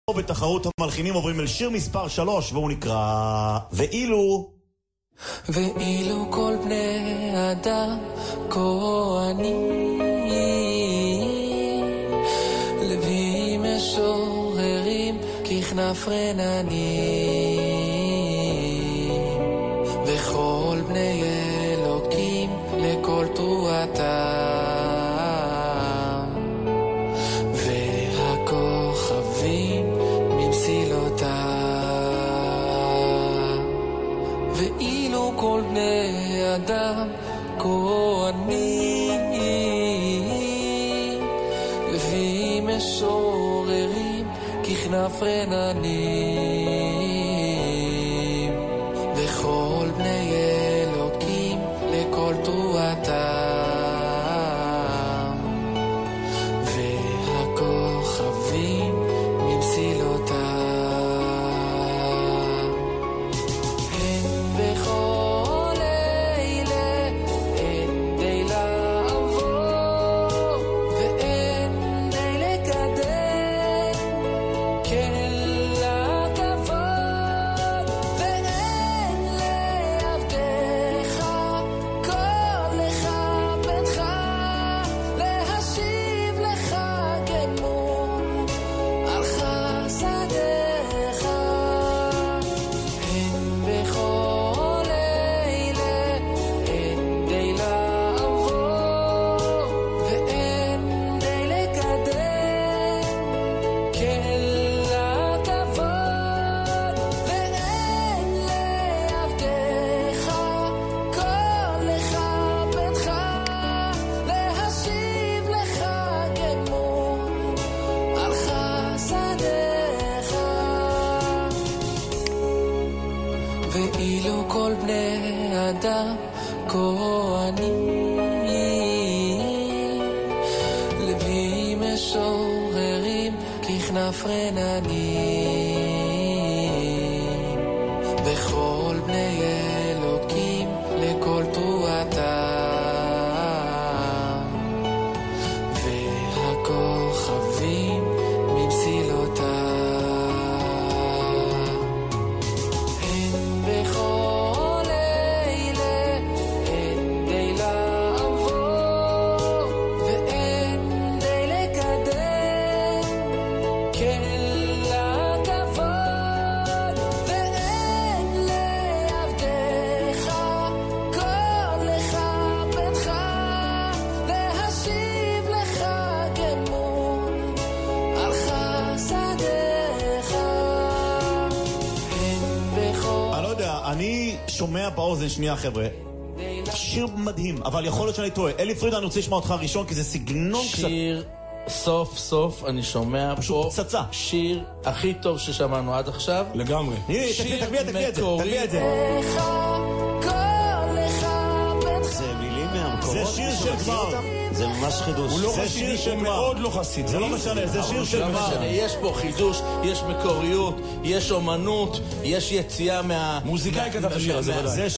בתחרות המלחינים עוברים אל שיר מספר 3 והוא נקרא ואילו כל בני אדם כהנים לוויים משוררים ככנף רננים וכל בני אלוקים לכל תרועתם והכוכבים ממסילותם ואילו כל בני אדם כהנים לוויים משוררים ככנף רננים וכל בני אלוקים לכל תרועתם והכוכבים ממסילותם כל בני אדם כהנים לוויים משוררים ככנף רננים וכל בני אלוקים לכל תרועתם והכוכבים ממסילותם אני שומע באוזן, שנייה חבר'ה, שיר מדהים, אבל יכול להיות שאני טועה. אלי פריד, אני רוצה לשמוע אותך ראשון, כי זה סגנון קצת... שיר, סוף סוף אני שומע פה פצצה. שיר הכי טוב ששמענו עד עכשיו. לגמרי. הנה, תגביע את זה. זה מילים מהמקורות. זה שיר של גמר. זה ממש חידוש. הוא לא חסידי, הוא מאוד לא חסיד. זה לא משנה, זה שיר של גמר. יש פה חידוש, יש מקוריות, יש אומנות, יש יציאה מה... מוזיקאי כתב השיר הזה, ודאי.